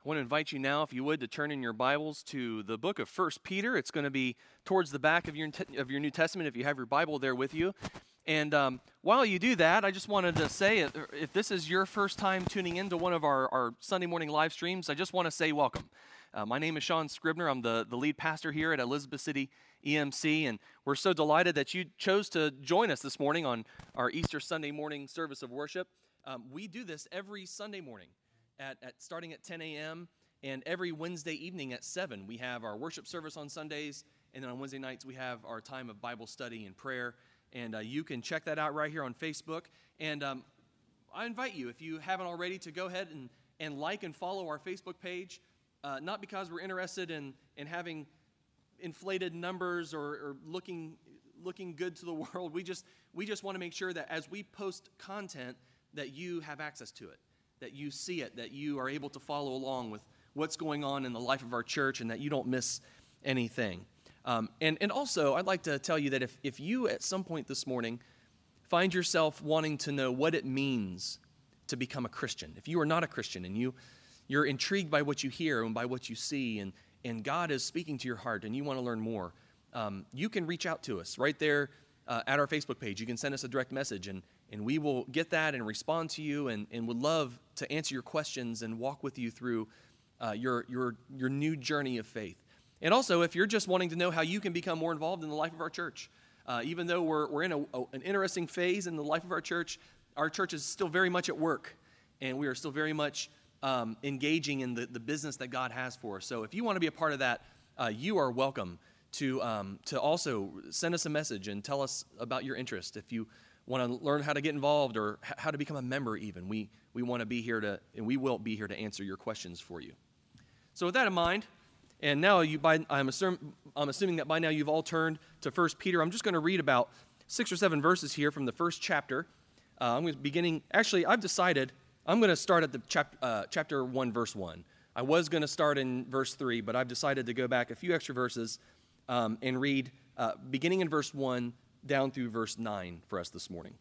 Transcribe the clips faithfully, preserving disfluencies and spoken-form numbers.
I want to invite you now, if you would, to turn in your Bibles to the book of First Peter. It's going to be towards the back of your of your New Testament if you have your Bible there with you. And um, while you do that, I just wanted to say, if this is your first time tuning in to one of our, our Sunday morning live streams, I just want to say welcome. Uh, my name is Sean Scribner. I'm the, the lead pastor here at Elizabeth City E M C, and we're so delighted that you chose to join us this morning on our Easter Sunday morning service of worship. Um, we do this every Sunday morning. At, at starting at ten a.m. and every Wednesday evening at seven. We have our worship service on Sundays, and then on Wednesday nights we have our time of Bible study and prayer, and uh, you can check that out right here on Facebook. And um, I invite you, if you haven't already, to go ahead and, and like and follow our Facebook page, uh, not because we're interested in, in having inflated numbers or, or looking looking good to the world. We just we just want to make sure that as we post content that you have access to it, that you see it, that you are able to follow along with what's going on in the life of our church and that you don't miss anything. Um, and, and also, I'd like to tell you that if, if you at some point this morning find yourself wanting to know what it means to become a Christian, if you are not a Christian and you, you're intrigued by what you hear and by what you see, and, and God is speaking to your heart and you want to learn more, um, you can reach out to us right there uh, at our Facebook page. You can send us a direct message, and And we will get that and respond to you, and, and would love to answer your questions and walk with you through uh, your, your, your new journey of faith. And also, if you're just wanting to know how you can become more involved in the life of our church, uh, even though we're, we're in a, a, an interesting phase in the life of our church, our church is still very much at work, and we are still very much um, engaging in the, the business that God has for us. So if you want to be a part of that, uh, you are welcome to, um, to also send us a message and tell us about your interest. If you want to learn how to get involved or how to become a member even, we we want to be here to, and we will be here to answer your questions for you. So with that in mind, and now you by I'm assuming I'm assuming that by now you've all turned to First Peter. I'm just going to read about six or seven verses here from the first chapter. Uh, I'm going to beginning. Actually, I've decided I'm going to start at the chap, uh, chapter one, verse one. I was going to start in verse three, but I've decided to go back a few extra verses um, and read uh, beginning in verse one. Down through verse nine for us this morning.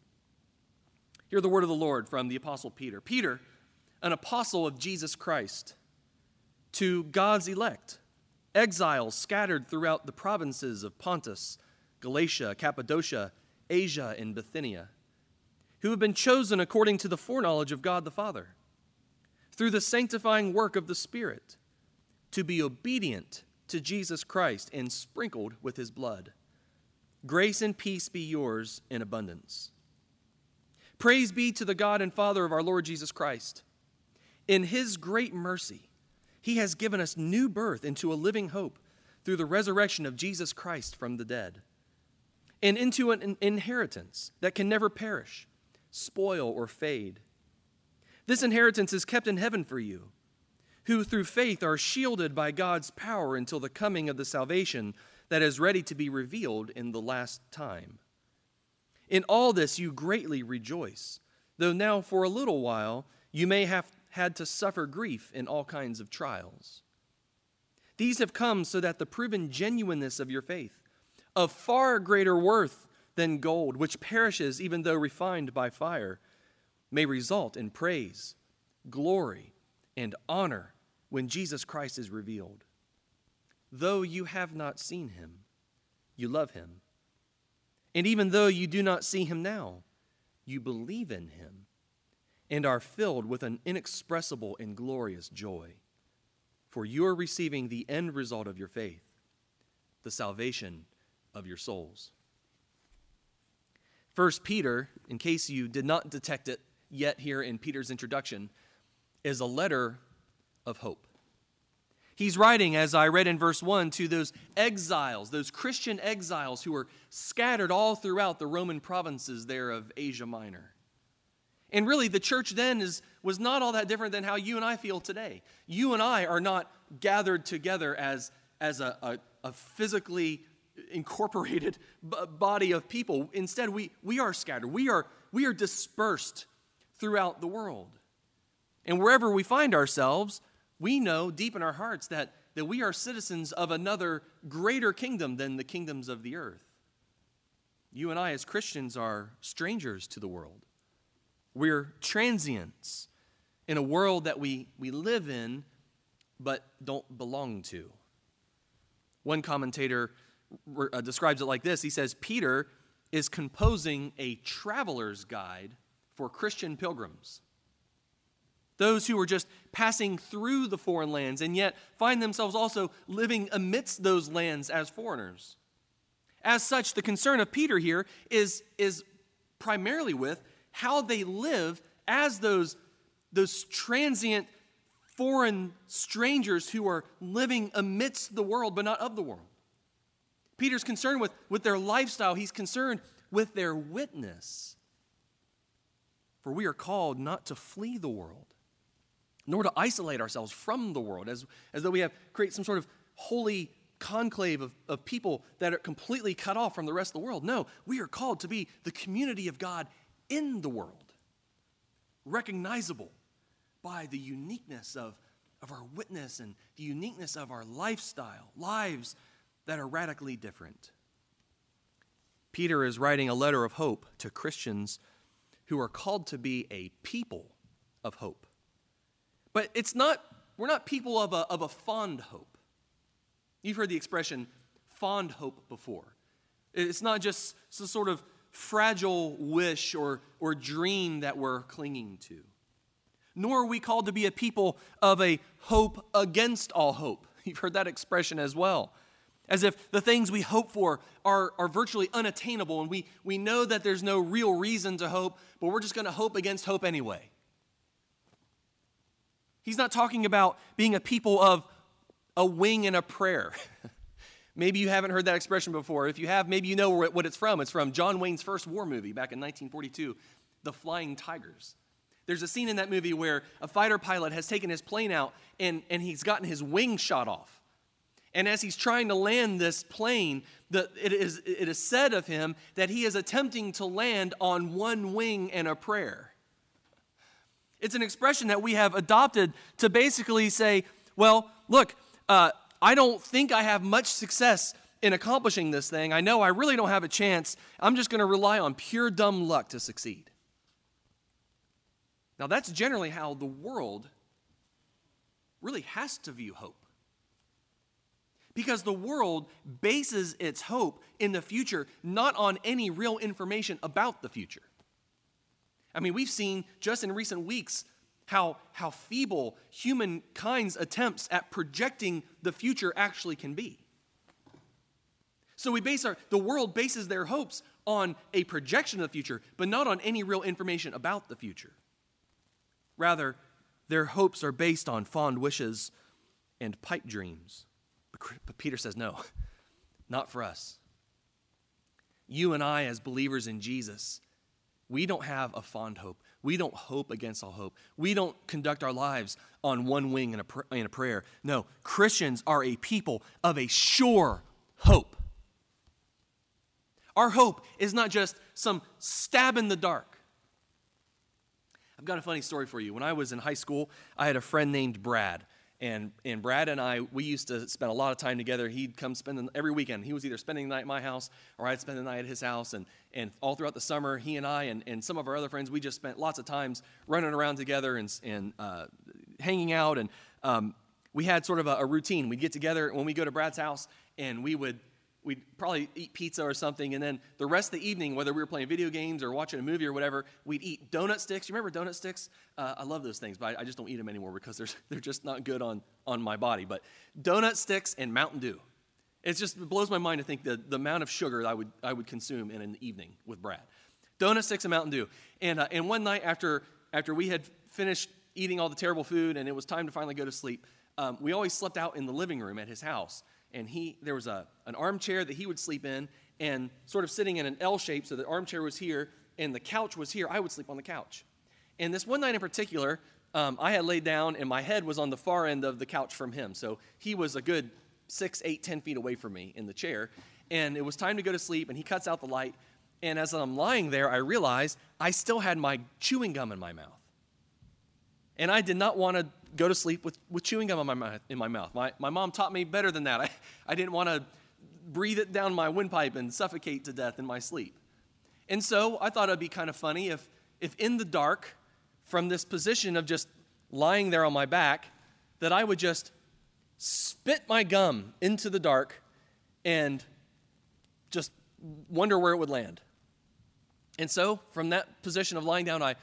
Hear the word of the Lord from the Apostle Peter. Peter, an apostle of Jesus Christ, to God's elect, exiles scattered throughout the provinces of Pontus, Galatia, Cappadocia, Asia, and Bithynia, who have been chosen according to the foreknowledge of God the Father, through the sanctifying work of the Spirit, to be obedient to Jesus Christ and sprinkled with his blood. Grace and peace be yours in abundance. Praise be to the God and Father of our Lord Jesus Christ. In his great mercy, he has given us new birth into a living hope through the resurrection of Jesus Christ from the dead, and into an inheritance that can never perish, spoil, or fade. This inheritance is kept in heaven for you, who through faith are shielded by God's power until the coming of the salvation that is ready to be revealed in the last time. In all this you greatly rejoice, though now for a little while you may have had to suffer grief in all kinds of trials. These have come so that the proven genuineness of your faith, of far greater worth than gold, which perishes even though refined by fire, may result in praise, glory, and honor when Jesus Christ is revealed. Though you have not seen him, you love him. And even though you do not see him now, you believe in him and are filled with an inexpressible and glorious joy. For you are receiving the end result of your faith, the salvation of your souls. First Peter, in case you did not detect it yet here in Peter's introduction, is a letter of hope. He's writing, as I read in verse one, to those exiles, those Christian exiles who were scattered all throughout the Roman provinces there of Asia Minor. And really, the church then is, was not all that different than how you and I feel today. You and I are not gathered together as, as a, a, a physically incorporated b- body of people. Instead, we, we are scattered. We are, we are dispersed throughout the world. And wherever we find ourselves, we know deep in our hearts that, that we are citizens of another greater kingdom than the kingdoms of the earth. You and I as Christians are strangers to the world. We're transients in a world that we, we live in but don't belong to. One commentator uh, describes it like this. He says, Peter is composing a traveler's guide for Christian pilgrims. Those who are just passing through the foreign lands and yet find themselves also living amidst those lands as foreigners. As such, the concern of Peter here is, is primarily with how they live as those, those transient foreign strangers who are living amidst the world but not of the world. Peter's concerned with, with their lifestyle. He's concerned with their witness. For we are called not to flee the world, nor to isolate ourselves from the world, as, as though we have create some sort of holy conclave of, of people that are completely cut off from the rest of the world. No, we are called to be the community of God in the world, recognizable by the uniqueness of, of our witness and the uniqueness of our lifestyle, lives that are radically different. Peter is writing a letter of hope to Christians who are called to be a people of hope. But it's not, we're not people of a, of a fond hope. You've heard the expression fond hope before. It's not just some sort of fragile wish or, or dream that we're clinging to. Nor are we called to be a people of a hope against all hope. You've heard that expression as well. As if the things we hope for are, are virtually unattainable, and we, we know that there's no real reason to hope, but we're just going to hope against hope anyway. He's not talking about being a people of a wing and a prayer. Maybe you haven't heard that expression before. If you have, maybe you know what it's from. It's from John Wayne's first war movie back in nineteen forty-two, The Flying Tigers. There's a scene in that movie where a fighter pilot has taken his plane out and, and he's gotten his wing shot off. And as he's trying to land this plane, the, it, is, it is said of him that he is attempting to land on one wing and a prayer. It's an expression that we have adopted to basically say, well, look, uh, I don't think I have much success in accomplishing this thing. I know I really don't have a chance. I'm just going to rely on pure dumb luck to succeed. Now, that's generally how the world really has to view hope. Because the world bases its hope in the future not on any real information about the future. I mean, we've seen just in recent weeks how, how feeble humankind's attempts at projecting the future actually can be. So we base our, the world bases their hopes on a projection of the future, but not on any real information about the future. Rather, their hopes are based on fond wishes and pipe dreams. But Peter says, no, not for us. You and I, as believers in Jesus, we don't have a fond hope. We don't hope against all hope. We don't conduct our lives on one wing in a, pr- in a prayer. No, Christians are a people of a sure hope. Our hope is not just some stab in the dark. I've got a funny story for you. When I was in high school, I had a friend named Brad. And and Brad and I, we used to spend a lot of time together. He'd come spend the, every weekend. He was either spending the night at my house or I'd spend the night at his house. And, and all throughout the summer, he and I and, and some of our other friends, we just spent lots of times running around together and, and uh, hanging out. And um, we had sort of a, a routine. We'd get together when we go to Brad's house, and we would we'd probably eat pizza or something. And then the rest of the evening, whether we were playing video games or watching a movie or whatever, we'd eat donut sticks. You remember donut sticks? Uh, I love those things, but I, I just don't eat them anymore because they're, they're just not good on, on my body. But donut sticks and Mountain Dew. It just blows my mind to think the, the amount of sugar I would I would consume in an evening with Brad. Donut sticks and Mountain Dew. And uh, and one night after after we had finished eating all the terrible food and it was time to finally go to sleep, um, we always slept out in the living room at his house. And he there was a an armchair that he would sleep in, and sort of sitting in an L shape, so the armchair was here and the couch was here. I would sleep on the couch. And this one night in particular, um, I had laid down and my head was on the far end of the couch from him. So he was a good six, eight, ten feet away from me in the chair. And it was time to go to sleep, and he cuts out the light. And as I'm lying there, I realized I still had my chewing gum in my mouth. And I did not want to go to sleep with, with chewing gum in my mouth. In my, mouth. my, my mom taught me better than that. I, I didn't want to breathe it down my windpipe and suffocate to death in my sleep. And so I thought it would be kind of funny if, if in the dark, from this position of just lying there on my back, that I would just spit my gum into the dark, and just wonder where it would land. And so, from that position of lying down, I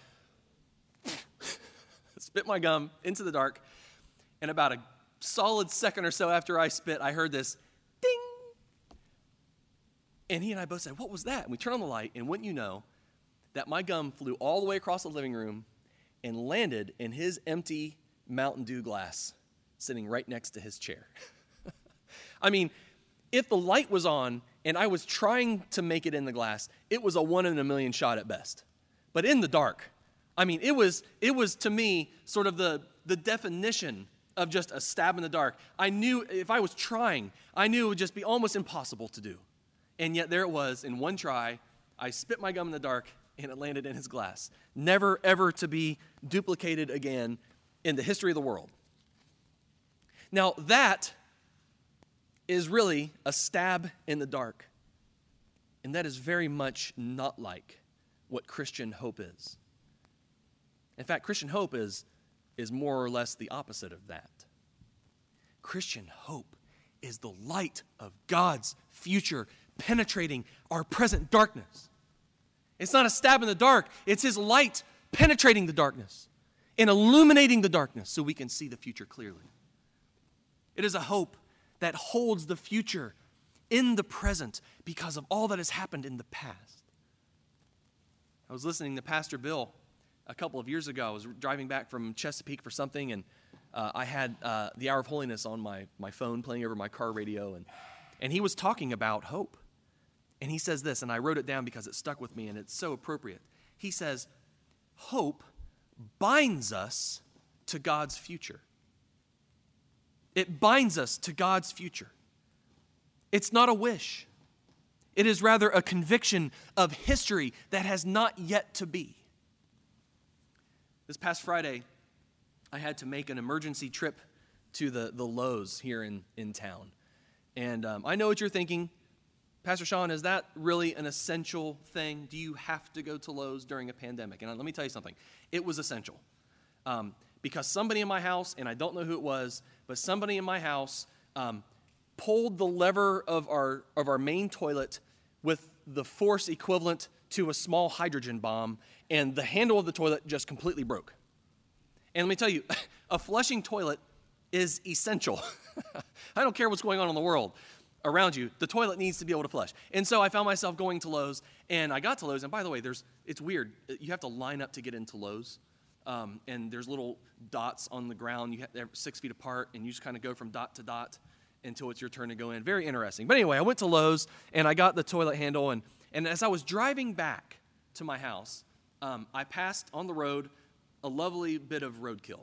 spit my gum into the dark, and about a solid second or so after I spit, I heard this ding. And he and I both said, what was that? And we turned on the light, and wouldn't you know that my gum flew all the way across the living room and landed in his empty Mountain Dew glass sitting right next to his chair. I mean, if the light was on and I was trying to make it in the glass, it was a one in a million shot at best. But in the dark, I mean, it was, it was to me sort of the, the definition of just a stab in the dark. I knew if I was trying, I knew it would just be almost impossible to do. And yet there it was, in one try, I spit my gum in the dark, and it landed in his glass. Never, ever to be duplicated again in the history of the world. Now, that is really a stab in the dark. And that is very much not like what Christian hope is. In fact, Christian hope is, is more or less the opposite of that. Christian hope is the light of God's future penetrating our present darkness. It's not a stab in the dark. It's his light penetrating the darkness and illuminating the darkness so we can see the future clearly. It is a hope that holds the future in the present because of all that has happened in the past. I was listening to Pastor Bill a couple of years ago. I was driving back from Chesapeake for something, and uh, I had uh, the Hour of Holiness on my, my phone playing over my car radio, and, and he was talking about hope. And he says this, and I wrote it down because it stuck with me, and it's so appropriate. He says, hope binds us to God's future. It binds us to God's future. It's not a wish. It is rather a conviction of history that has not yet to be. This past Friday, I had to make an emergency trip to the, the Lowe's here in, in town. And um, I know what you're thinking. Pastor Sean, is that really an essential thing? Do you have to go to Lowe's during a pandemic? And let me tell you something. It was essential. Um, because somebody in my house, and I don't know who it was, but somebody in my house um, pulled the lever of our of our main toilet with the force equivalent to a small hydrogen bomb, and the handle of the toilet just completely broke. And let me tell you, a flushing toilet is essential. I don't care what's going on in the world around you, the toilet needs to be able to flush. And so I found myself going to Lowe's, and I got to Lowe's, and by the way, there's it's weird. You have to line up to get into Lowe's, um, and there's little dots on the ground. You have, they're six feet apart, and you just kind of go from dot to dot until it's your turn to go in. Very interesting. But anyway, I went to Lowe's, and I got the toilet handle, and, and as I was driving back to my house, um, I passed on the road a lovely bit of roadkill.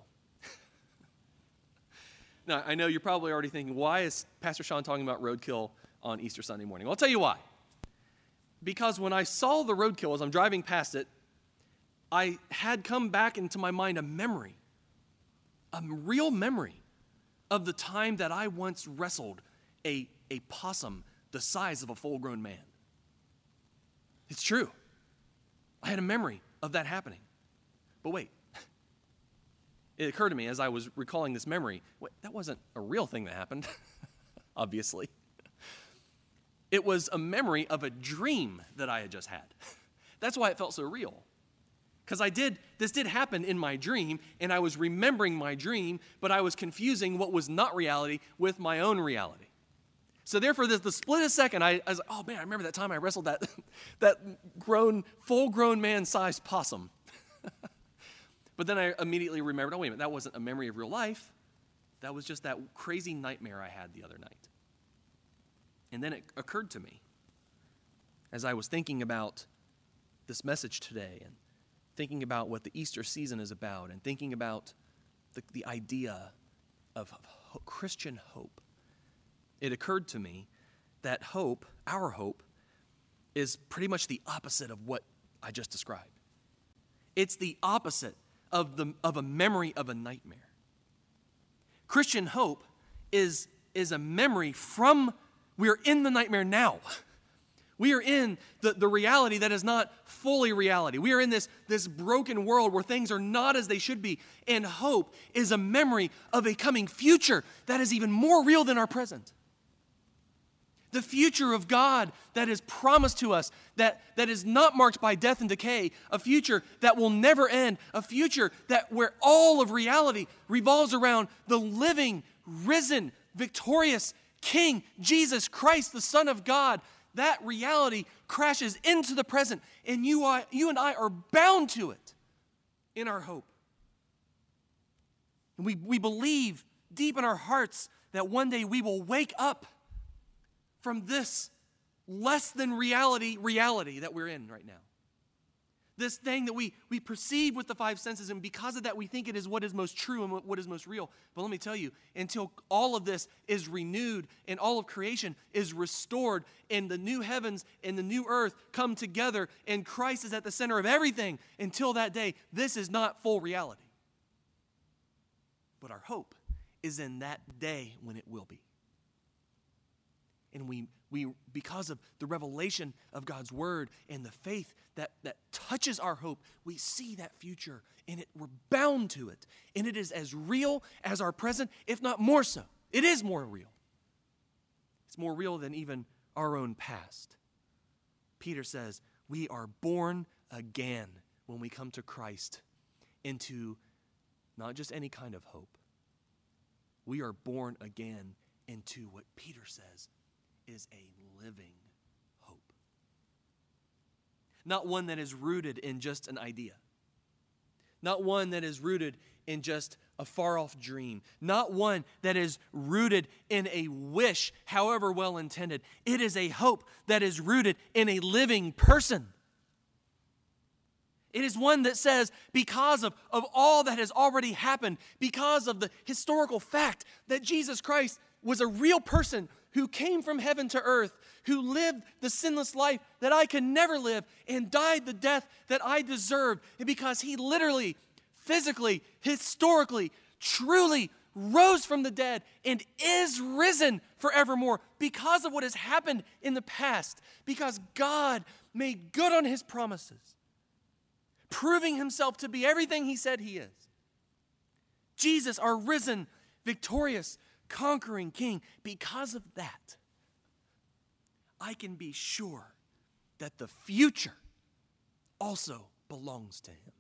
Now, I know you're probably already thinking, why is Pastor Sean talking about roadkill on Easter Sunday morning? Well, I'll tell you why. Because when I saw the roadkill as I'm driving past it, I had come back into my mind a memory, a real memory of the time that I once wrestled a, a possum the size of a full-grown man. It's true. I had a memory of that happening. But wait. It occurred to me as I was recalling this memory, wait, that wasn't a real thing that happened, obviously. It was a memory of a dream that I had just had. That's why it felt so real. Because I did, this did happen in my dream, and I was remembering my dream, but I was confusing what was not reality with my own reality. So therefore, the, the split of a second, I, I was like, oh man, I remember that time I wrestled that, that grown, full-grown man-sized possum. But then I immediately remembered, oh, wait a minute, that wasn't a memory of real life. That was just that crazy nightmare I had the other night. And then it occurred to me, as I was thinking about this message today and thinking about what the Easter season is about and thinking about the, the idea of ho- Christian hope, it occurred to me that hope, our hope, is pretty much the opposite of what I just described. It's the opposite of the of a memory of a nightmare. Christian hope is, is a memory from, we're in the nightmare now. We are in the, the reality that is not fully reality. We are in this, this broken world where things are not as they should be. And hope is a memory of a coming future that is even more real than our present. The future of God that is promised to us, that, that is not marked by death and decay, a future that will never end, a future that where all of reality revolves around the living, risen, victorious King, Jesus Christ, the Son of God. That reality crashes into the present, and you, are, you and I are bound to it in our hope. And we, we believe deep in our hearts that one day we will wake up from this less than reality reality that we're in right now. This thing that we, we perceive with the five senses, and because of that we think it is what is most true and what is most real. But let me tell you, until all of this is renewed and all of creation is restored and the new heavens and the new earth come together and Christ is at the center of everything, until that day, this is not full reality. But our hope is in that day when it will be. And we, we, because of the revelation of God's word and the faith that, that touches our hope, we see that future, and it, we're bound to it. And it is as real as our present, if not more so. It is more real. It's more real than even our own past. Peter says, we are born again when we come to Christ into not just any kind of hope. We are born again into what Peter says is a living hope. Not one that is rooted in just an idea. Not one that is rooted in just a far-off dream. Not one that is rooted in a wish, however well intended. It is a hope that is rooted in a living person. It is one that says, because of, of all that has already happened, because of the historical fact that Jesus Christ was a real person who came from heaven to earth, who lived the sinless life that I could never live, and died the death that I deserved. And because he literally, physically, historically, truly rose from the dead and is risen forevermore because of what has happened in the past, because God made good on his promises, proving himself to be everything he said he is. Jesus, our risen, victorious, conquering King. Because of that, I can be sure that the future also belongs to him.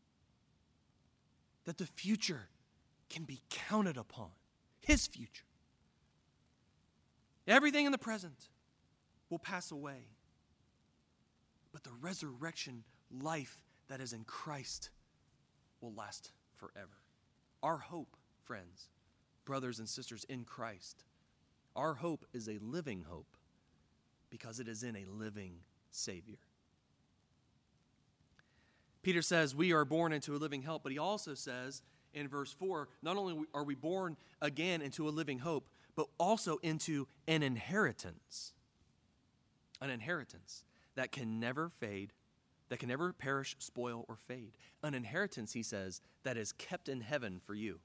That the future can be counted upon. His future. Everything in the present will pass away. But the resurrection life that is in Christ will last forever. Our hope, friends, brothers and sisters in Christ, our hope is a living hope because it is in a living Savior. Peter says we are born into a living hope, but he also says in verse four, not only are we born again into a living hope, but also into an inheritance. An inheritance that can never fade, that can never perish, spoil, or fade. An inheritance, he says, that is kept in heaven for you.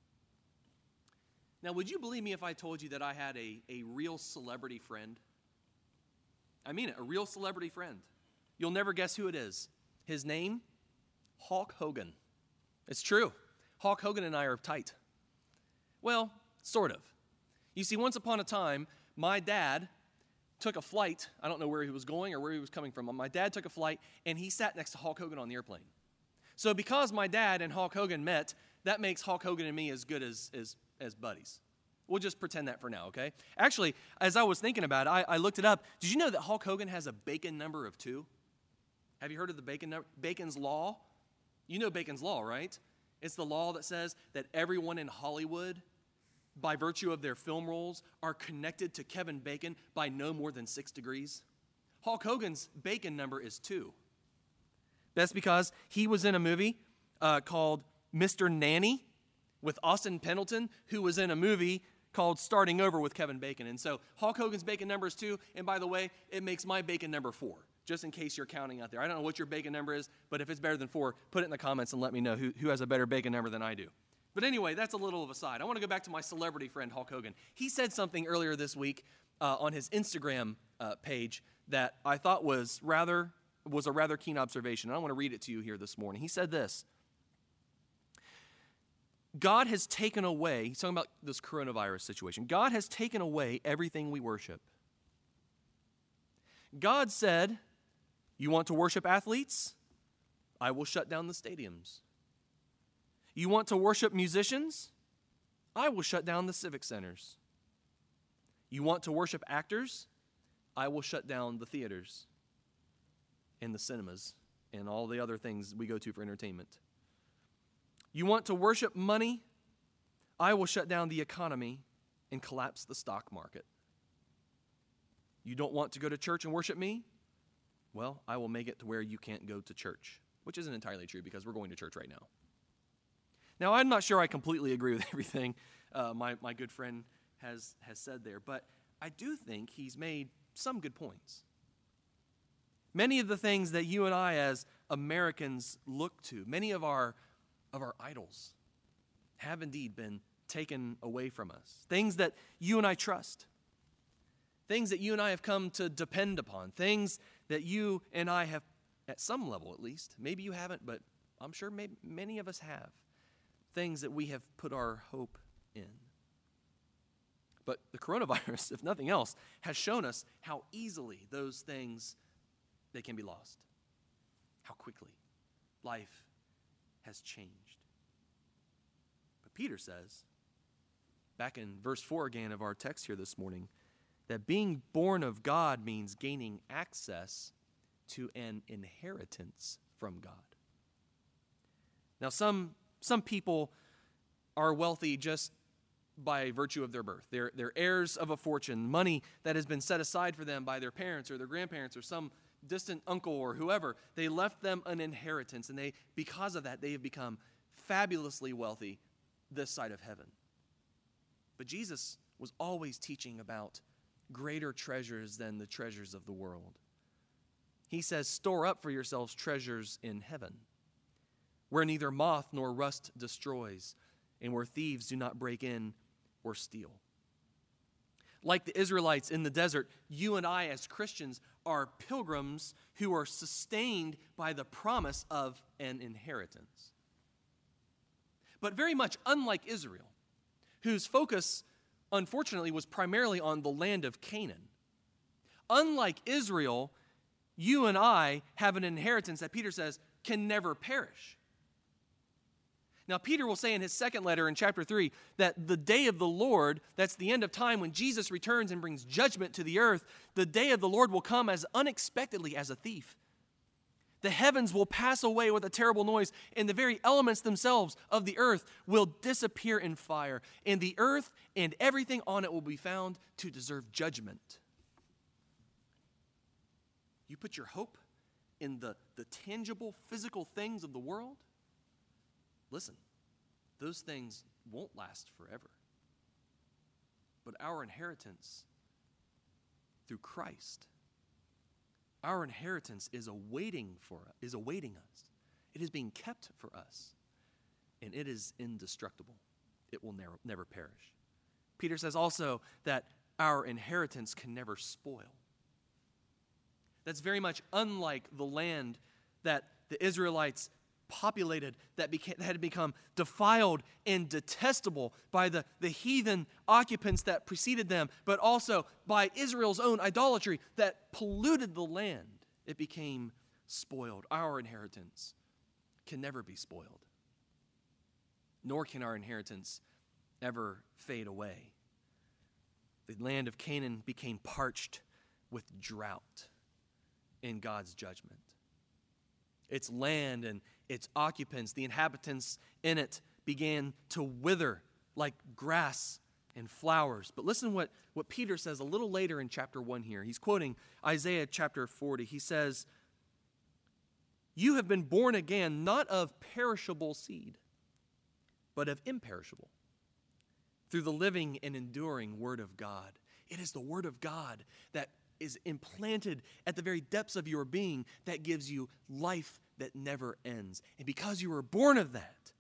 Now, would you believe me if I told you that I had a, a real celebrity friend? I mean it, a real celebrity friend. You'll never guess who it is. His name, Hulk Hogan. It's true. Hulk Hogan and I are tight. Well, sort of. You see, once upon a time, my dad took a flight. I don't know where he was going or where he was coming from. My dad took a flight, and he sat next to Hulk Hogan on the airplane. So because my dad and Hulk Hogan met, that makes Hulk Hogan and me as good as, as, as buddies. We'll just pretend that for now, okay? Actually, as I was thinking about it, I, I looked it up. Did you know that Hulk Hogan has a Bacon number of two? Have you heard of the Bacon Bacon's Law? You know Bacon's Law, right? It's the law that says that everyone in Hollywood, by virtue of their film roles, are connected to Kevin Bacon by no more than six degrees. Hulk Hogan's Bacon number is two. That's because he was in a movie uh, called Mister Nanny with Austin Pendleton, who was in a movie called Starting Over with Kevin Bacon. And so Hulk Hogan's Bacon number is two, and by the way, it makes my Bacon number four, just in case you're counting out there. I don't know what your Bacon number is, but if it's better than four, put it in the comments and let me know who, who has a better Bacon number than I do. But anyway, that's a little of a side. I want to go back to my celebrity friend, Hulk Hogan. He said something earlier this week uh, on his Instagram uh, page that I thought was rather was a rather keen observation. I want to read it to you here this morning. He said this: God has taken away, he's talking about this coronavirus situation, God has taken away everything we worship. God said, you want to worship athletes? I will shut down the stadiums. You want to worship musicians? I will shut down the civic centers. You want to worship actors? I will shut down the theaters and the cinemas and all the other things we go to for entertainment. You want to worship money? I will shut down the economy and collapse the stock market. You don't want to go to church and worship me? Well, I will make it to where you can't go to church, which isn't entirely true because we're going to church right now. Now, I'm not sure I completely agree with everything uh, my, my good friend has, has said there, but I do think he's made some good points. Many of the things that you and I as Americans look to, many of our, of our idols have indeed been taken away from us. Things that you and I trust. Things that you and I have come to depend upon. Things that you and I have, at some level at least, maybe you haven't, but I'm sure maybe many of us have. Things that we have put our hope in. But the coronavirus, if nothing else, has shown us how easily those things, they can be lost. How quickly life has changed. But Peter says, back in verse four again of our text here this morning, that being born of God means gaining access to an inheritance from God. Now, some, some people are wealthy just by virtue of their birth. They're, they're heirs of a fortune, money that has been set aside for them by their parents or their grandparents or some distant uncle or whoever. They left them an inheritance, and they, because of that, they have become fabulously wealthy this side of heaven. But Jesus was always teaching about greater treasures than the treasures of the world. He says, store up for yourselves treasures in heaven, where neither moth nor rust destroys, and where thieves do not break in or steal. Like the Israelites in the desert, you and I as Christians are pilgrims who are sustained by the promise of an inheritance. But very much unlike Israel, whose focus, unfortunately, was primarily on the land of Canaan. Unlike Israel, you and I have an inheritance that Peter says can never perish. Now, Peter will say in his second letter in chapter three that the day of the Lord, that's the end of time when Jesus returns and brings judgment to the earth, the day of the Lord will come as unexpectedly as a thief. The heavens will pass away with a terrible noise, and the very elements themselves of the earth will disappear in fire, and the earth and everything on it will be found to deserve judgment. You put your hope in the, the tangible, physical things of the world? Listen, those things won't last forever. But our inheritance through Christ, our inheritance is awaiting for is awaiting us. It is being kept for us, and it is indestructible. It will never, never perish. Peter says also that our inheritance can never spoil. That's very much unlike the land that the Israelites populated, that, became, that had become defiled and detestable by the, the heathen occupants that preceded them, but also by Israel's own idolatry that polluted the land. It became spoiled. Our inheritance can never be spoiled, nor can our inheritance ever fade away. The land of Canaan became parched with drought in God's judgment. Its land and its occupants, the inhabitants in it, began to wither like grass and flowers. But listen what, what Peter says a little later in chapter one here. He's quoting Isaiah chapter forty. He says, "You have been born again, not of perishable seed, but of imperishable, through the living and enduring word of God." It is the word of God that is implanted at the very depths of your being that gives you life that never ends. And because you were born of that,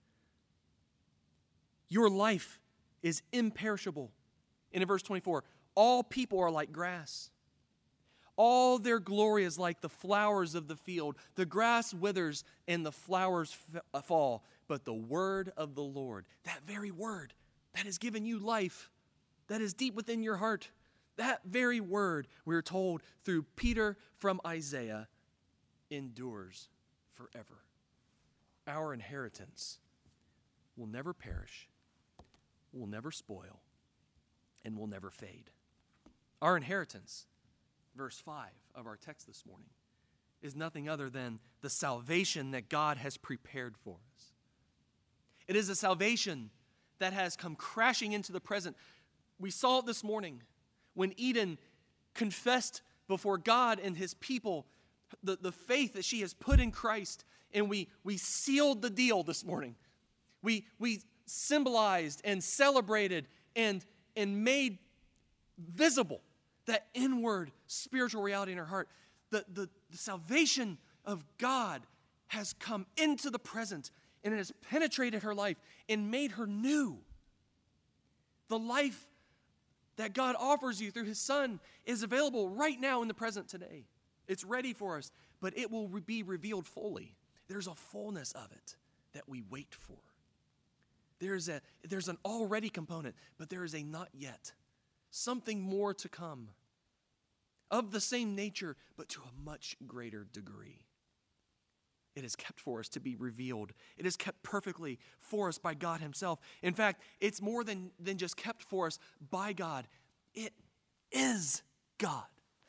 your life is imperishable. And in verse twenty-four, all people are like grass. All their glory is like the flowers of the field. The grass withers and the flowers f- fall. But the word of the Lord, that very word that has given you life, that is deep within your heart, that very word, we're told through Peter from Isaiah, endures forever. Our inheritance will never perish, will never spoil, and will never fade. Our inheritance, verse five of our text this morning, is nothing other than the salvation that God has prepared for us. It is a salvation that has come crashing into the present. We saw it this morning when Eden confessed before God and his people the, the faith that she has put in Christ, and we, we sealed the deal this morning. We, we symbolized and celebrated and, and made visible that inward spiritual reality in her heart. The, the, the salvation of God has come into the present, and it has penetrated her life and made her new. The life that God offers you through his Son is available right now in the present today. It's ready for us, but it will be revealed fully. There's a fullness of it that we wait for. There's a there's an already component, but there is a not yet. Something more to come. Of the same nature, but to a much greater degree. It is kept for us to be revealed. It is kept perfectly for us by God himself. In fact, it's more than, than just kept for us by God. It is God.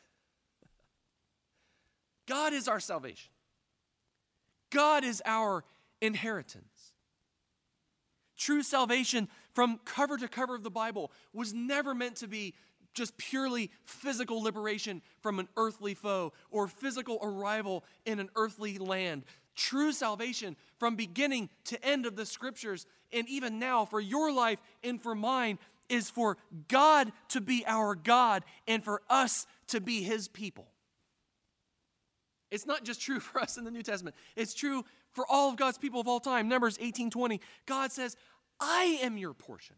God is our salvation. God is our inheritance. True salvation from cover to cover of the Bible was never meant to be just purely physical liberation from an earthly foe or physical arrival in an earthly land. True salvation from beginning to end of the scriptures, and even now for your life and for mine, is for God to be our God and for us to be his people. It's not just true for us in the New Testament. It's true for all of God's people of all time. Numbers eighteen twenty, God says, I am your portion.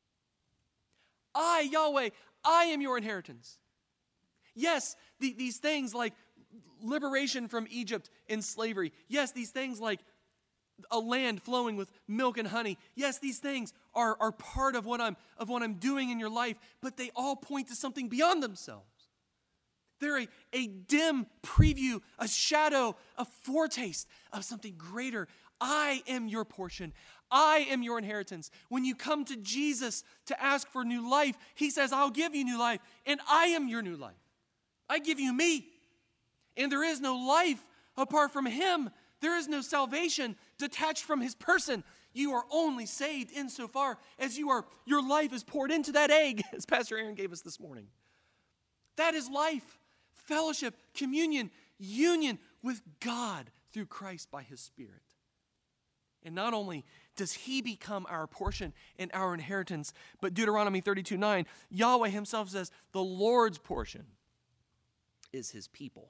I, Yahweh, I am your inheritance. Yes, the, these things like liberation from Egypt and slavery. Yes, these things like a land flowing with milk and honey. Yes, these things are, are part of what I'm of what I'm doing in your life, but they all point to something beyond themselves. They're a, a dim preview, a shadow, a foretaste of something greater. I am your portion. I am your inheritance. When you come to Jesus to ask for new life, he says, I'll give you new life, and I am your new life. I give you me. And there is no life apart from him. There is no salvation detached from his person. You are only saved insofar as you are, your life is poured into that egg, as Pastor Aaron gave us this morning. That is life, fellowship, communion, union with God through Christ by his Spirit. And not only does he become our portion and our inheritance, but Deuteronomy thirty-two nine, Yahweh himself says, the Lord's portion is his people.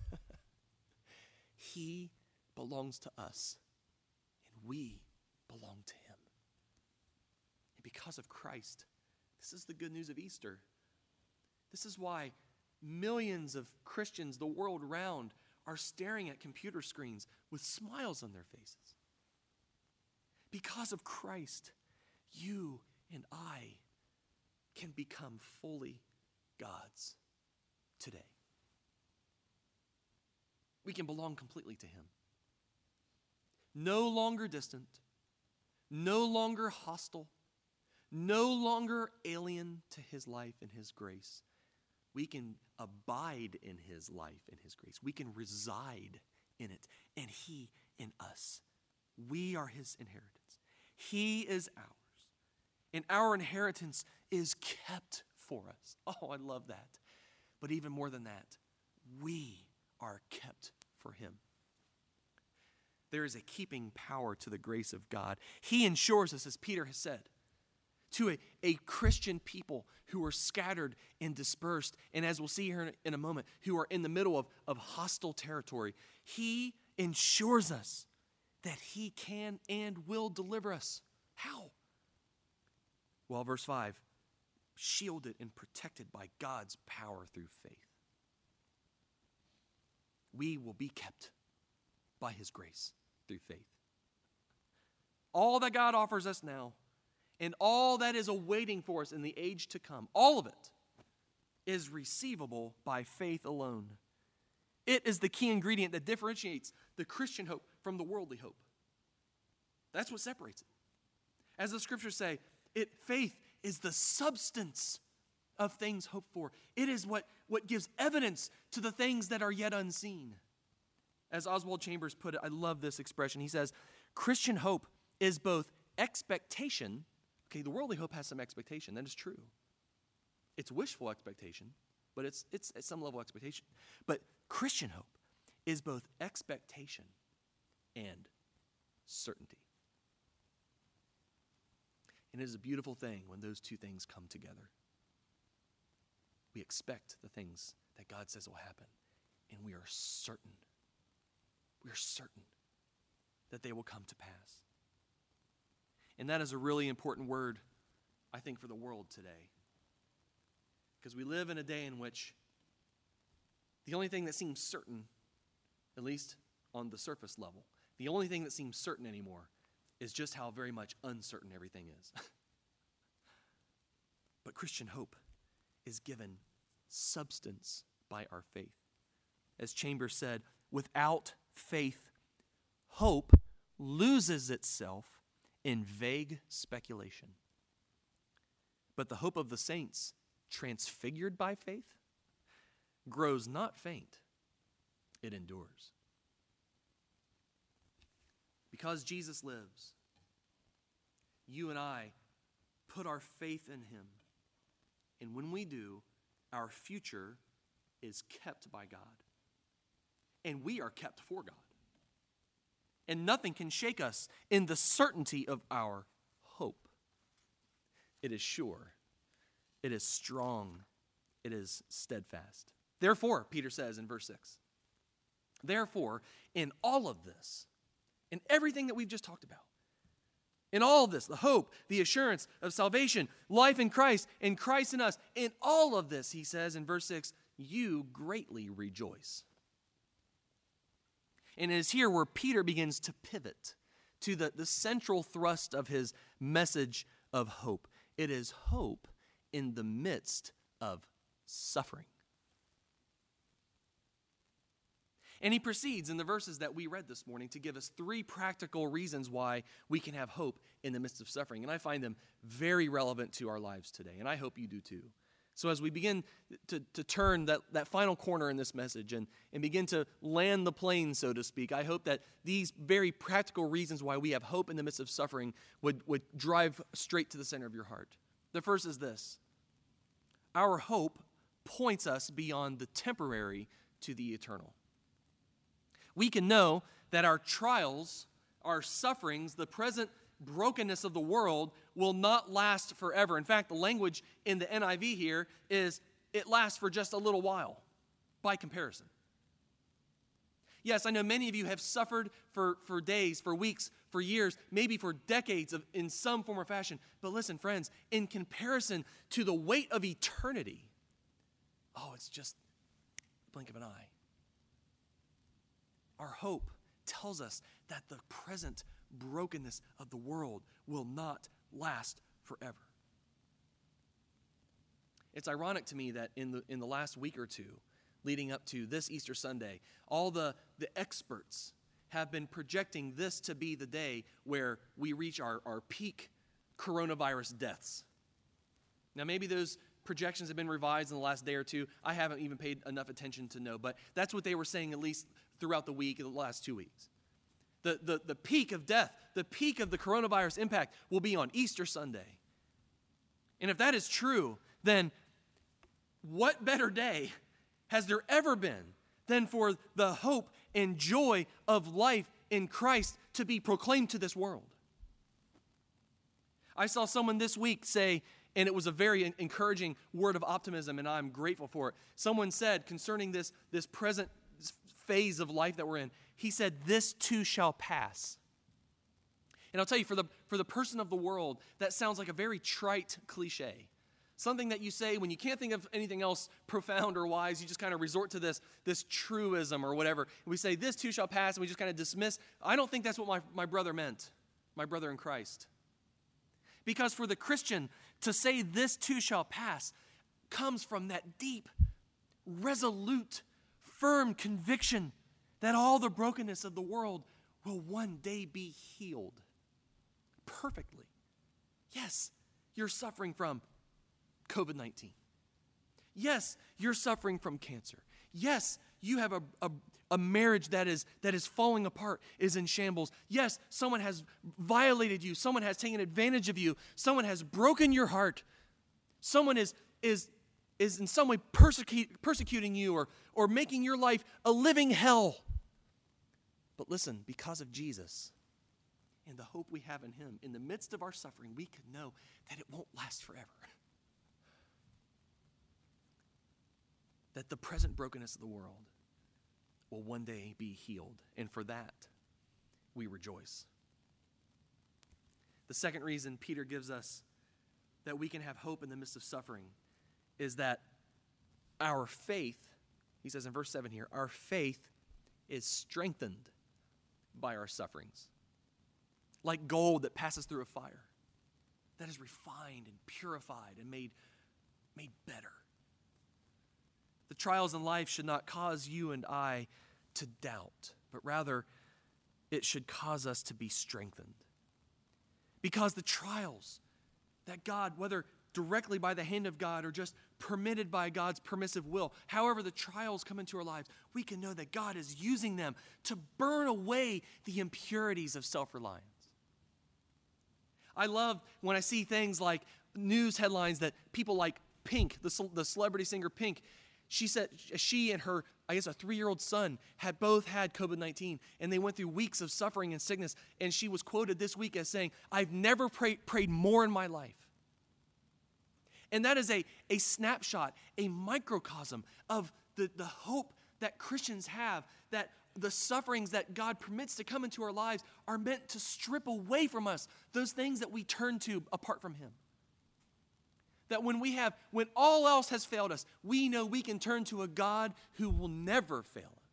He belongs to us, and we belong to him. And because of Christ, this is the good news of Easter. This is why millions of Christians the world around are staring at computer screens with smiles on their faces. Because of Christ, you and I can become fully God's today. We can belong completely to him. No longer distant, no longer hostile, no longer alien to his life and his grace. We can abide in his life and his grace. We can reside in it, and he in us. We are his inheritance. He is ours, and our inheritance is kept for us. Oh, I love that. But even more than that, we are kept for him. There is a keeping power to the grace of God. He ensures us, as Peter has said, to a, a Christian people who are scattered and dispersed, and as we'll see here in a, in a moment, who are in the middle of, of hostile territory. He ensures us that he can and will deliver us. How? Well, verse five, shielded and protected by God's power through faith. we will be kept by his grace through faith. All that God offers us now and all that is awaiting for us in the age to come, all of it is receivable by faith alone. It is the key ingredient that differentiates the Christian hope from the worldly hope. That's what separates it. As the scriptures say, it faith is the substance of things hoped for. It is what, what gives evidence to the things that are yet unseen. As Oswald Chambers put it, I love this expression. He says, Christian hope is both expectation. Okay, the worldly hope has some expectation. That is true. It's wishful expectation, but it's, it's at some level expectation. But Christian hope is both expectation and certainty. And it is a beautiful thing when those two things come together. We expect the things that God says will happen, and we are certain, we are certain that they will come to pass. And that is a really important word, I think, for the world today. Because we live in a day in which the only thing that seems certain, at least on the surface level, the only thing that seems certain anymore is just how very much uncertain everything is. But Christian hope is given substance by our faith. As Chambers said, without faith, hope loses itself in vague speculation. But the hope of the saints, transfigured by faith, grows not faint, it endures. Because Jesus lives, you and I put our faith in him. And when we do, our future is kept by God. And we are kept for God. And nothing can shake us in the certainty of our hope. It is sure. It is strong. It is steadfast. Therefore, Peter says in verse six, therefore, in all of this, in everything that we've just talked about, in all of this, the hope, the assurance of salvation, life in Christ, and Christ in us, in all of this, he says in verse six, you greatly rejoice. And it is here where Peter begins to pivot to the, the central thrust of his message of hope. It is hope in the midst of suffering. And he proceeds in the verses that we read this morning to give us three practical reasons why we can have hope in the midst of suffering. And I find them very relevant to our lives today, and I hope you do too. So as we begin to, to turn that, that final corner in this message and, and begin to land the plane, so to speak, I hope that these very practical reasons why we have hope in the midst of suffering would, would drive straight to the center of your heart. The first is this: our hope points us beyond the temporary to the eternal. We can know that our trials, our sufferings, the present brokenness of the world will not last forever. In fact, the language in the N I V here is it lasts for just a little while by comparison. Yes, I know many of you have suffered for, for days, for weeks, for years, maybe for decades of, in some form or fashion. But listen, friends, in comparison to the weight of eternity, oh, it's just a blink of an eye. Our hope tells us that the present brokenness of the world will not last forever. It's ironic to me that in the in the last week or two, leading up to this Easter Sunday, all the, the experts have been projecting this to be the day where we reach our, our peak coronavirus deaths. Now, maybe those projections have been revised in the last day or two. I haven't even paid enough attention to know, but that's what they were saying at least throughout the week, in the last two weeks. The, the, the peak of death, the peak of the coronavirus impact will be on Easter Sunday. And if that is true, then what better day has there ever been than for the hope and joy of life in Christ to be proclaimed to this world? I saw someone this week say, and it was a very encouraging word of optimism, and I'm grateful for it. Someone said concerning this, this present phase of life that we're in, he said, this too shall pass. And I'll tell you, for the, for the person of the world, that sounds like a very trite cliche. Something that you say when you can't think of anything else profound or wise, you just kind of resort to this, this truism or whatever. We say, this too shall pass, and we just kind of dismiss. I don't think that's what my, my brother meant, my brother in Christ. Because for the Christian, to say this too shall pass comes from that deep, resolute, firm conviction that all the brokenness of the world will one day be healed perfectly. Yes, you're suffering from covid nineteen. Yes, you're suffering from cancer. Yes, you have a, a, a marriage that is, that is falling apart, is in shambles. Yes, someone has violated you. Someone has taken advantage of you. Someone has broken your heart. Someone is, is, is in some way persecute, persecuting you or, or making your life a living hell. But listen, because of Jesus and the hope we have in him, in the midst of our suffering, we can know that it won't last forever. That the present brokenness of the world will one day be healed. And for that, we rejoice. The second reason Peter gives us that we can have hope in the midst of suffering is that our faith, he says in verse seven here, our faith is strengthened by our sufferings. Like gold that passes through a fire, that is refined and purified and made, made better. The trials in life should not cause you and I to doubt, but rather it should cause us to be strengthened. Because the trials that God, whether directly by the hand of God or just permitted by God's permissive will, however the trials come into our lives, we can know that God is using them to burn away the impurities of self-reliance. I love when I see things like news headlines that people like Pink, the, the celebrity singer Pink, She said she and her, I guess, a three-year-old son had both had covid nineteen, and they went through weeks of suffering and sickness, and she was quoted this week as saying, I've never pray, prayed more in my life. And that is a, a snapshot, a microcosm of the, the hope that Christians have, that the sufferings that God permits to come into our lives are meant to strip away from us those things that we turn to apart from him. That when we have, when all else has failed us, we know we can turn to a God who will never fail us.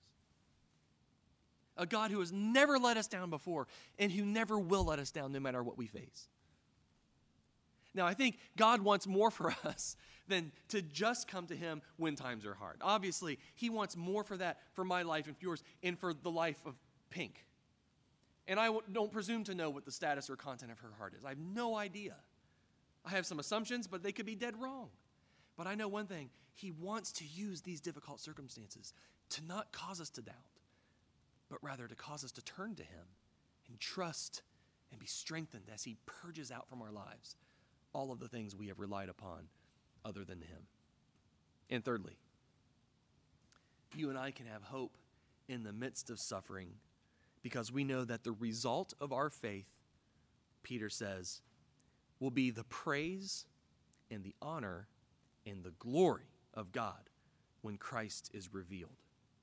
A God who has never let us down before and who never will let us down no matter what we face. Now, I think God wants more for us than to just come to him when times are hard. Obviously, he wants more for that, for my life and for yours, and for the life of Pink. And I don't presume to know what the status or content of her heart is. I have no idea. I have some assumptions, but they could be dead wrong. But I know one thing. He wants to use these difficult circumstances to not cause us to doubt, but rather to cause us to turn to him and trust and be strengthened as he purges out from our lives all of the things we have relied upon other than him. And thirdly, you and I can have hope in the midst of suffering because we know that the result of our faith, Peter says, will be the praise and the honor and the glory of God when Christ is revealed.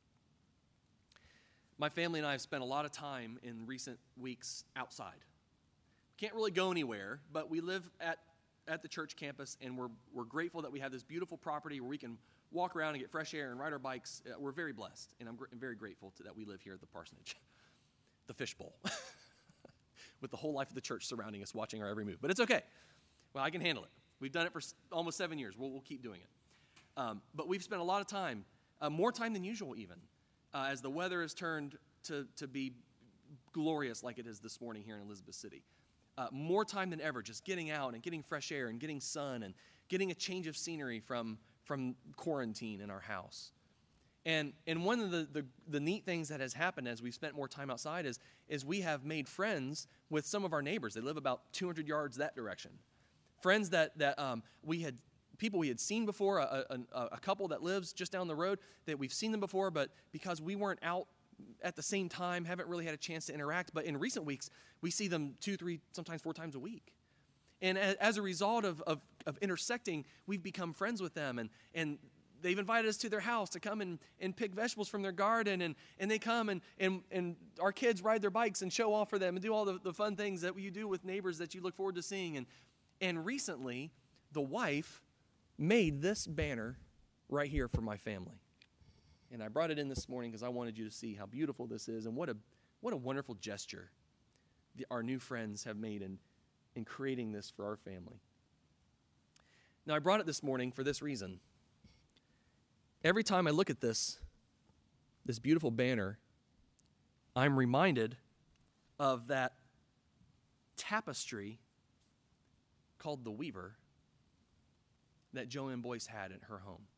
My family and I have spent a lot of time in recent weeks outside. We can't really go anywhere, but we live at, at the church campus, and we're, we're grateful that we have this beautiful property where we can walk around and get fresh air and ride our bikes. Uh, we're very blessed, and I'm, gr- I'm very grateful to, that we live here at the parsonage, the fishbowl. With the whole life of the church surrounding us, watching our every move. But it's okay. Well, I can handle it. We've done it for almost seven years. We'll, we'll keep doing it. Um, but we've spent a lot of time, uh, more time than usual even, uh, as the weather has turned to, to be glorious like it is this morning here in Elizabeth City. Uh, more time than ever, just getting out and getting fresh air and getting sun and getting a change of scenery from, from quarantine in our house. And and one of the, the, the neat things that has happened as we've spent more time outside is, is we have made friends with some of our neighbors. They live about two hundred yards that direction. Friends that, that um, we had, people we had seen before, a, a, a couple that lives just down the road that we've seen them before, but because we weren't out at the same time, haven't really had a chance to interact. But in recent weeks, we see them two, three, sometimes four times a week. And as, as a result of, of, of intersecting, we've become friends with them. And, and they've invited us to their house to come and, and pick vegetables from their garden, and, and they come and, and, and our kids ride their bikes and show off for them and do all the, the fun things that you do with neighbors that you look forward to seeing. And, and recently, the wife made this banner right here for my family. And I brought it in this morning because I wanted you to see how beautiful this is and what a what a wonderful gesture the, our new friends have made in, in creating this for our family. Now, I brought it this morning for this reason. Every time I look at this, this beautiful banner, I'm reminded of that tapestry called The Weaver that Joanne Boyce had in her home.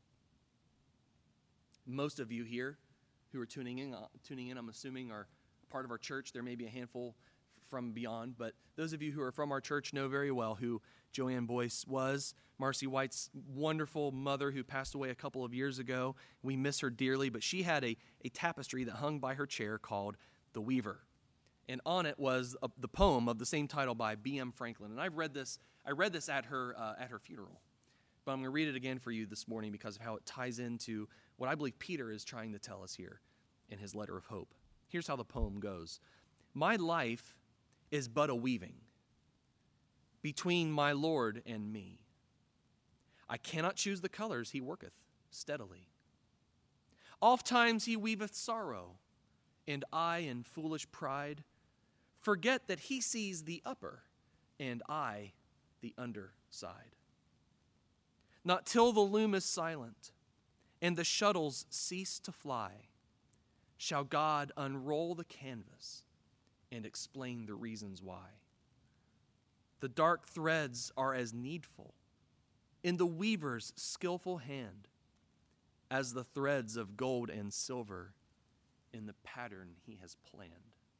Most of you here who are tuning in, uh, tuning in, I'm assuming, are part of our church. There may be a handful from beyond, but those of you who are from our church know very well who Joanne Boyce was. Marcy White's wonderful mother who passed away a couple of years ago. We miss her dearly, but she had a, a tapestry that hung by her chair called The Weaver. And on it was a, the poem of the same title by B M Franklin. And I've read this, I read this at her, uh, at her funeral. But I'm going to read it again for you this morning because of how it ties into what I believe Peter is trying to tell us here in his letter of hope. Here's how the poem goes. My life is but a weaving between my Lord and me. I cannot choose the colors he worketh steadily. Oft times he weaveth sorrow, and I in foolish pride forget that he sees the upper, and I the under side. Not till the loom is silent, and the shuttles cease to fly, shall God unroll the canvas and explain the reasons why. The dark threads are as needful in the weaver's skillful hand as the threads of gold and silver in the pattern he has planned.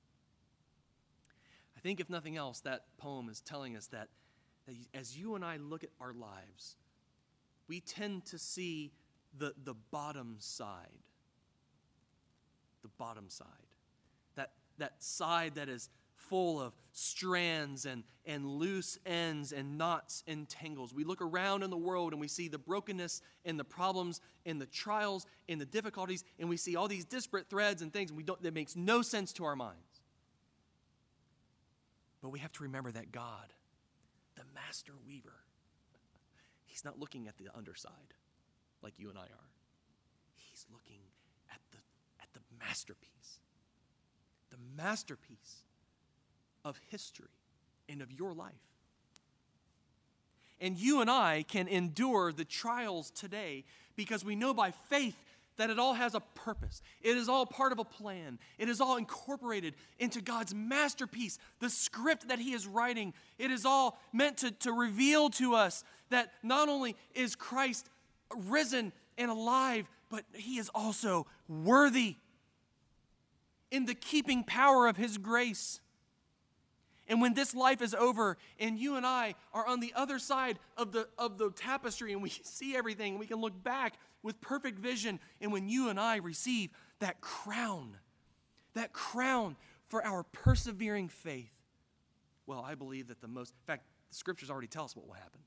I think if nothing else, that poem is telling us that, that as you and I look at our lives, we tend to see the, the bottom side. The bottom side. That, that side that is full of strands and, and loose ends and knots and tangles. We look around in the world and we see the brokenness and the problems and the trials and the difficulties, and we see all these disparate threads and things and we don't, that makes no sense to our minds. But we have to remember that God, the master weaver, he's not looking at the underside like you and I are. He's looking at the, at the masterpiece. The masterpiece of history and of your life. And you and I can endure the trials today because we know by faith that it all has a purpose. It is all part of a plan. It is all incorporated into God's masterpiece, the script that he is writing. It is all meant to, to reveal to us that not only is Christ risen and alive, but he is also worthy in the keeping power of his grace. And when this life is over and you and I are on the other side of the, of the tapestry and we see everything, we can look back with perfect vision. And when you and I receive that crown, that crown for our persevering faith, well, I believe that the most, in fact, the scriptures already tell us what will happen.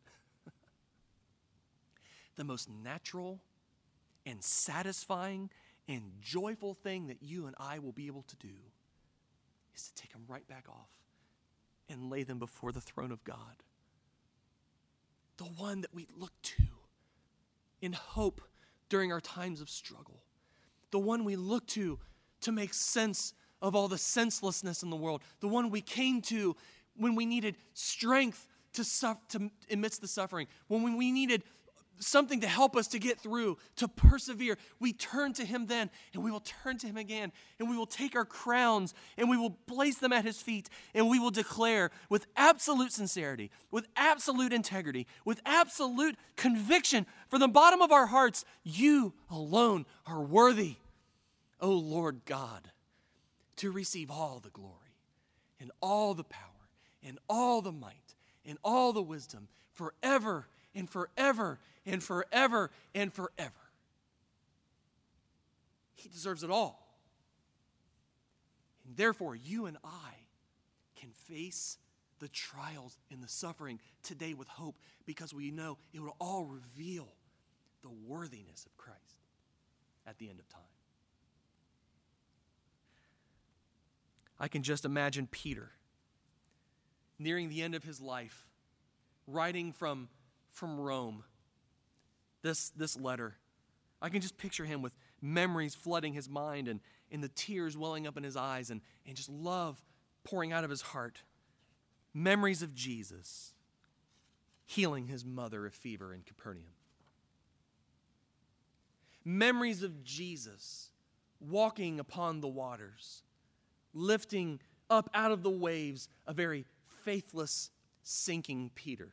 The most natural and satisfying and joyful thing that you and I will be able to do is to take them right back off and lay them before the throne of God. The one that we look to in hope during our times of struggle. The one we look to to make sense of all the senselessness in the world. The one we came to when we needed strength to suffer, to amidst the suffering. When we needed something to help us to get through, to persevere. We turn to him then, and we will turn to him again, and we will take our crowns, and we will place them at his feet, and we will declare with absolute sincerity, with absolute integrity, with absolute conviction from the bottom of our hearts, you alone are worthy, O Lord God, to receive all the glory, and all the power, and all the might, and all the wisdom, forever and forever and forever and forever. He deserves it all. And therefore, you and I can face the trials and the suffering today with hope because we know it will all reveal the worthiness of Christ at the end of time. I can just imagine Peter nearing the end of his life, writing from, from Rome, this, this letter. I can just picture him with memories flooding his mind and, and the tears welling up in his eyes and, and just love pouring out of his heart. Memories of Jesus healing his mother of fever in Capernaum. Memories of Jesus walking upon the waters, lifting up out of the waves a very faithless, sinking Peter.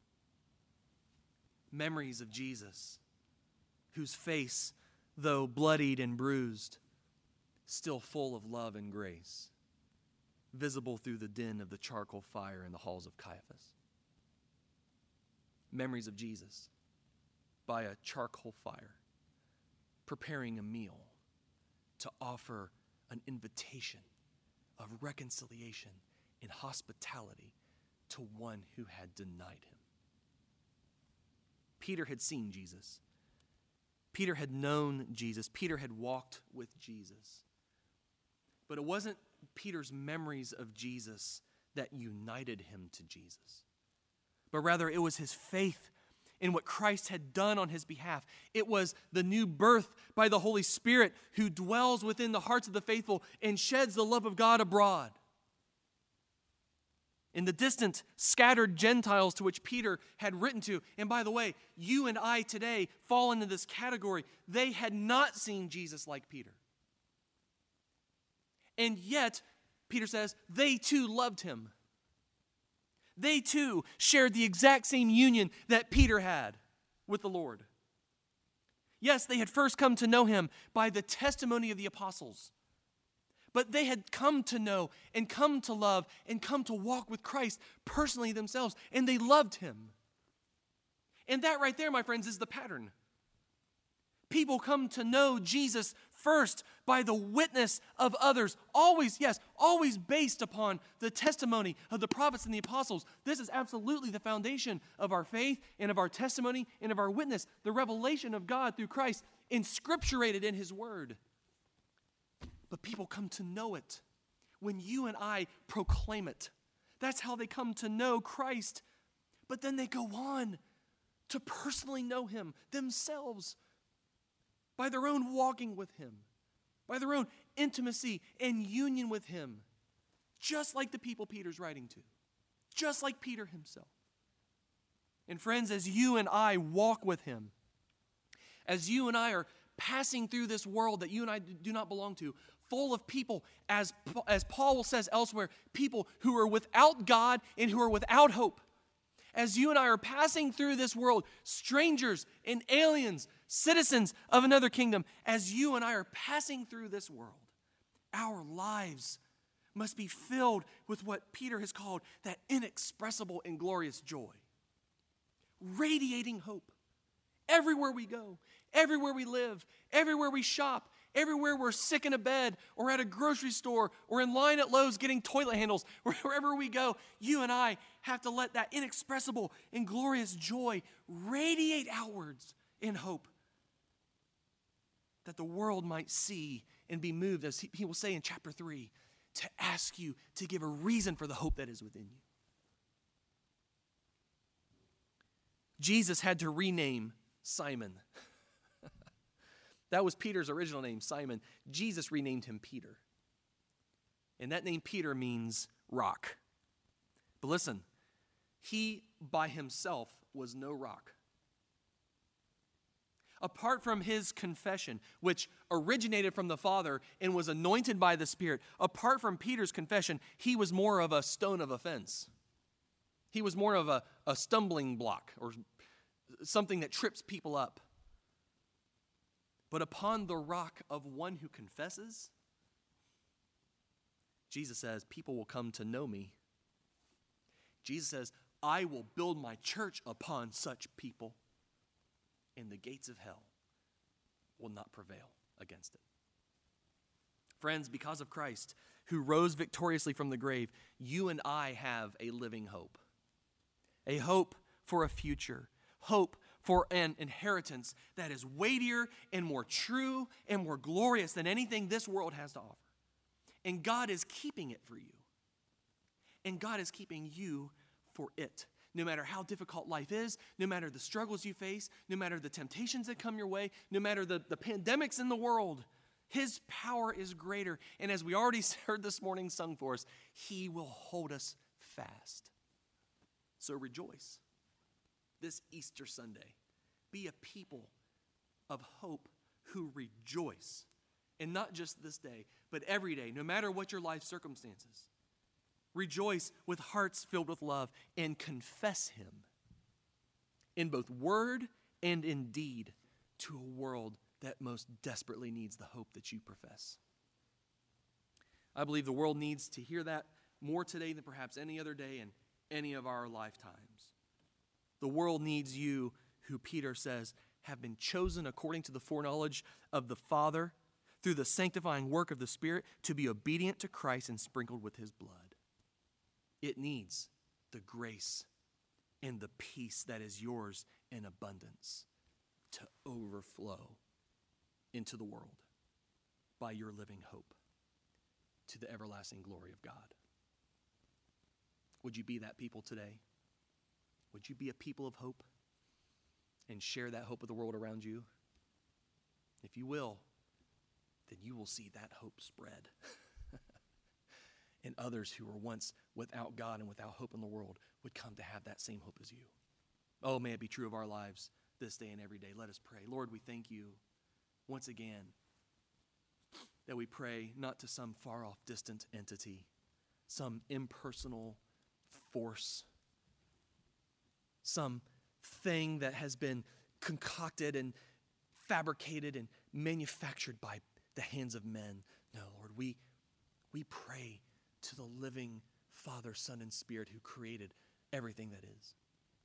Memories of Jesus, whose face, though bloodied and bruised, still full of love and grace, visible through the din of the charcoal fire in the halls of Caiaphas. Memories of Jesus by a charcoal fire, preparing a meal to offer an invitation of reconciliation and hospitality to one who had denied him. Peter had seen Jesus. Peter had known Jesus. Peter had walked with Jesus. But it wasn't Peter's memories of Jesus that united him to Jesus, but rather it was his faith in what Christ had done on his behalf. It was the new birth by the Holy Spirit who dwells within the hearts of the faithful and sheds the love of God abroad. In the distant, scattered Gentiles to which Peter had written to, and by the way, you and I today fall into this category. They had not seen Jesus like Peter. And yet, Peter says, they too loved him. They too shared the exact same union that Peter had with the Lord. Yes, they had first come to know him by the testimony of the apostles, but they had come to know and come to love and come to walk with Christ personally themselves, and they loved him. And that right there, my friends, is the pattern. People come to know Jesus first by the witness of others. Always, yes, always based upon the testimony of the prophets and the apostles. This is absolutely the foundation of our faith and of our testimony and of our witness. The revelation of God through Christ, inscripturated in his word. But people come to know it when you and I proclaim it. That's how they come to know Christ. But then they go on to personally know him themselves by their own walking with him, by their own intimacy and union with him, just like the people Peter's writing to, just like Peter himself. And friends, as you and I walk with him, as you and I are passing through this world that you and I do not belong to, full of people, as, as Paul says elsewhere, people who are without God and who are without hope. As you and I are passing through this world, strangers and aliens, citizens of another kingdom, as you and I are passing through this world, our lives must be filled with what Peter has called that inexpressible and glorious joy. Radiating hope. Everywhere we go, everywhere we live, everywhere we shop, everywhere we're sick in a bed or at a grocery store or in line at Lowe's getting toilet handles, wherever we go, you and I have to let that inexpressible and glorious joy radiate outwards in hope that the world might see and be moved, as he will say in chapter three, to ask you to give a reason for the hope that is within you. Jesus had to rename Simon. That was Peter's original name, Simon. Jesus renamed him Peter. And that name Peter means rock. But listen, he by himself was no rock. Apart from his confession, which originated from the Father and was anointed by the Spirit, apart from Peter's confession, he was more of a stone of offense. He was more of a, a stumbling block or something that trips people up. But upon the rock of one who confesses, Jesus says, people will come to know me. Jesus says, I will build my church upon such people, and the gates of hell will not prevail against it. Friends, because of Christ, who rose victoriously from the grave, you and I have a living hope. A hope for a future. Hope for an inheritance that is weightier and more true and more glorious than anything this world has to offer. And God is keeping it for you. And God is keeping you for it. No matter how difficult life is, no matter the struggles you face, no matter the temptations that come your way, no matter the, the pandemics in the world, his power is greater. And as we already heard this morning sung for us, he will hold us fast. So rejoice this Easter Sunday. Be a people of hope who rejoice. And not just this day, but every day, no matter what your life circumstances. Rejoice with hearts filled with love and confess him in both word and in deed to a world that most desperately needs the hope that you profess. I believe the world needs to hear that more today than perhaps any other day in any of our lifetimes. The world needs you, who Peter says have been chosen according to the foreknowledge of the Father through the sanctifying work of the Spirit to be obedient to Christ and sprinkled with his blood. It needs the grace and the peace that is yours in abundance to overflow into the world by your living hope to the everlasting glory of God. Would you be that people today? Would you be a people of hope and share that hope with the world around you? If you will, then you will see that hope spread. And others who were once without God and without hope in the world would come to have that same hope as you. Oh, may it be true of our lives this day and every day. Let us pray. Lord, we thank you once again that we pray not to some far-off distant entity, some impersonal force, some thing that has been concocted and fabricated and manufactured by the hands of men. No, Lord, we, we pray to the living Father, Son, and Spirit who created everything that is,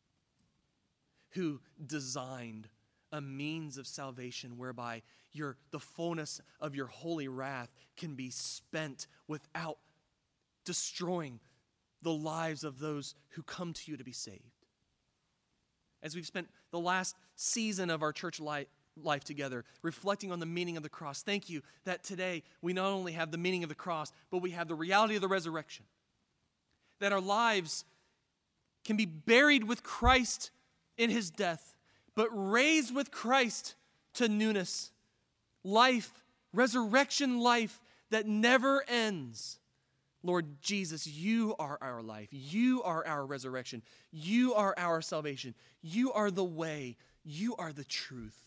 who designed a means of salvation whereby your, the fullness of your holy wrath can be spent without destroying the lives of those who come to you to be saved. As we've spent the last season of our church life, life together, reflecting on the meaning of the cross. Thank you that today we not only have the meaning of the cross, but we have the reality of the resurrection. That our lives can be buried with Christ in his death, but raised with Christ to newness. Life, resurrection life that never ends. Lord Jesus, you are our life. You are our resurrection. You are our salvation. You are the way. You are the truth.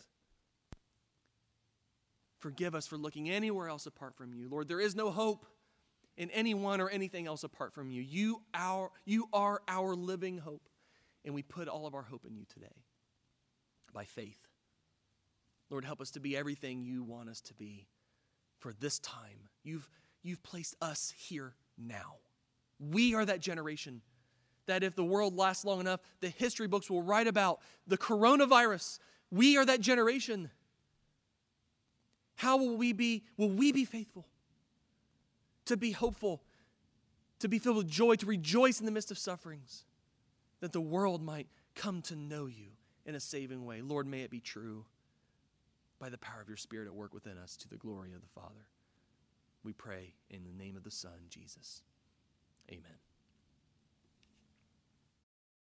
Forgive us for looking anywhere else apart from you. Lord, there is no hope in anyone or anything else apart from you. You, our, you are our living hope, and we put all of our hope in you today by faith. Lord, help us to be everything you want us to be for this time. You've, you've placed us here now. We are that generation that if the world lasts long enough, the history books will write about the coronavirus. We are that generation. How will we be, will we be faithful? To be hopeful, to be filled with joy, to rejoice in the midst of sufferings, that the world might come to know you in a saving way. Lord, may it be true by the power of your Spirit at work within us to the glory of the Father. We pray in the name of the Son, Jesus. Amen.